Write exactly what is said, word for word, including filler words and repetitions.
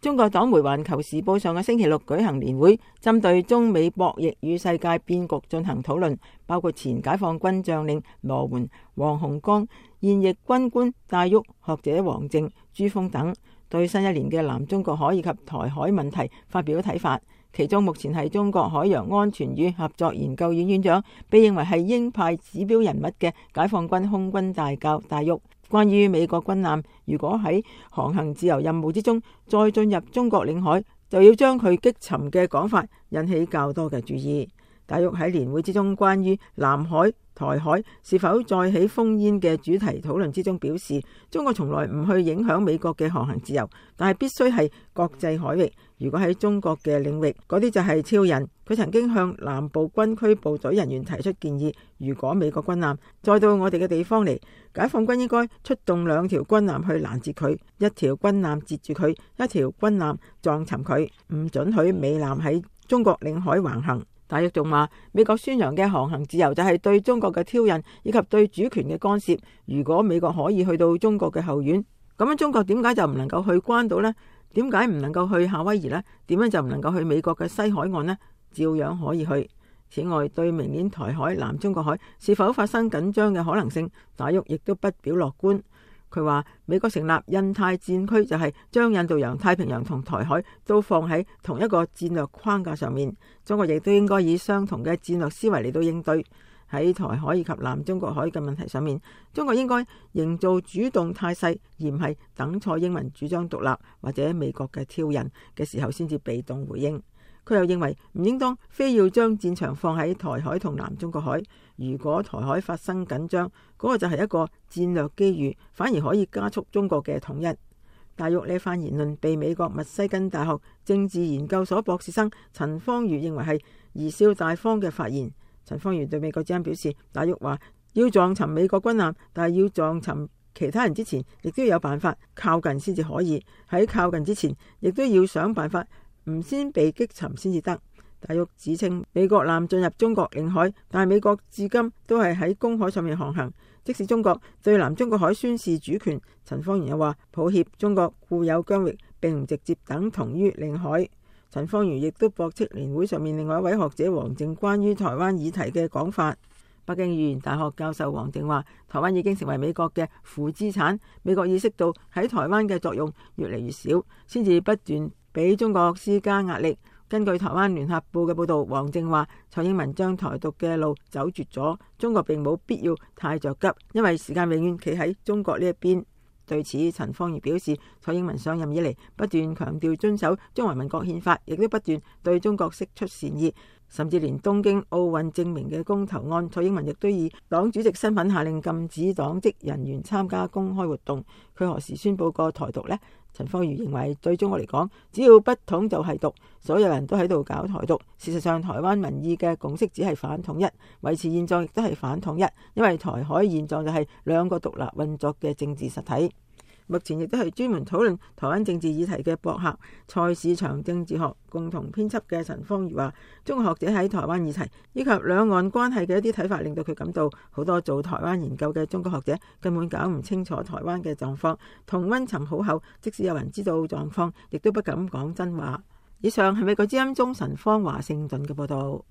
中國黨媒《環球時報》上個星期六舉行年會，針對中美博弈與世界變局進行討論，包括前解放軍將領羅援、黃洪剛、現役軍官戴旭、學者王靖、朱鋒等，對新一年嘅南中國海以及台海問題發表睇法。其中目前係中國海洋安全與合作研究院院長，被認為係鷹派指標人物嘅解放軍空軍大校戴旭，關於美國軍艦如果喺航行自由任務之中再進入中國領海，就要將佢擊沉嘅講法引起較多嘅注意。戴旭喺年會之中關於南海、台海是否再起烽煙嘅主題討論之中表示，中國從來唔去影響美國嘅航行自由，但係必須係國際海域。如果喺中國嘅領域，嗰啲就係挑釁。佢曾經向南部軍區部隊人員提出建議，如果美國軍艦再到我哋嘅地方嚟，解放軍應該出動兩條軍艦去攔截佢，一條軍艦截住佢，一條軍艦撞沉佢，唔准許美艦喺中國領海橫行。戴旭仲話，美國宣揚嘅航行自由就係對中國嘅挑釁以及對主權嘅干涉。如果美國可以去到中國嘅後院，咁樣中國點解就唔能夠去關島呢？點解唔能夠去夏威夷呢？點樣就唔能夠去美國嘅西海岸呢？照樣可以去。此外，對明年台海、南中國海是否發生緊張嘅可能性，戴旭亦都不表樂觀。佢話美國成立印太戰區就係將印度洋、太平洋同台海都放喺同一個戰略框架上面，中國亦都應該以相同嘅戰略思維嚟到應對。喺台海以及南中國海嘅問題上面，中國應該營造主動態勢，而唔係等蔡英文主張獨立或者美國嘅挑釁嘅時候先至被動回應。佢又認為唔應當非要將戰場放喺台海同南中國海。如果台海發生緊張，嗰個就係一個戰略機遇，反而可以加速中國嘅統一。戴旭呢番言論被美國密西根大學政治研究所博士生陳方瑜認為係貽笑大方嘅發言。陳方瑜對美國之音表示，戴旭話要撞沉美國軍艦，但係要撞沉其他人之前，亦都要有辦法靠近先至可以。喺靠近之前，亦都要想辦法唔先被擊沉先至得。戴旭指稱美國艦進入中國領海，但係美國至今都係喺公海上面航行。即使中國對南中國海宣示主權，陳方瑜又話抱歉，中國固有疆域並唔直接等同於領海。陳方瑜亦都駁斥年會上面另外一位學者王靖關於台灣議題嘅講法。北京語言大學教授王靖話，台灣已經成為美國嘅負資產，美國意識到喺台灣嘅作用越嚟越少，先至不斷俾中國施加壓力。根據台灣聯合報嘅報道，王靖話蔡英文將台獨嘅路走絕咗，中國並冇必要太着急，因為時間永遠企喺中國呢一邊。對此，陳方瑜表示，蔡英文上任以嚟不斷強調遵守中華民國憲法，亦都不斷對中國釋出善意，甚至連東京奧運證明嘅公投案，蔡英文亦都以黨主席身份下令禁止黨職人員參加公開活動。佢何時宣佈過台獨呢？陳方瑜認為，對中國嚟講，只要不統就係獨，所有人都喺度搞台獨。事實上，台灣民意嘅共識只係反統一，維持現狀亦都係反統一，因為台海現狀就係兩個獨立運作嘅政治實體。目前亦都係專門討論台灣政治議題嘅博客蔡市場政治學共同編輯嘅陳方瑜話，中國學者喺台灣議題以及兩岸關係嘅一啲睇法，令到佢感到好多做台灣研究嘅中國學者根本搞唔清楚台灣嘅狀況，同溫層好厚，即使有人知道狀況，亦都不敢講真話。以上係美國之音中陳方華盛頓嘅報道。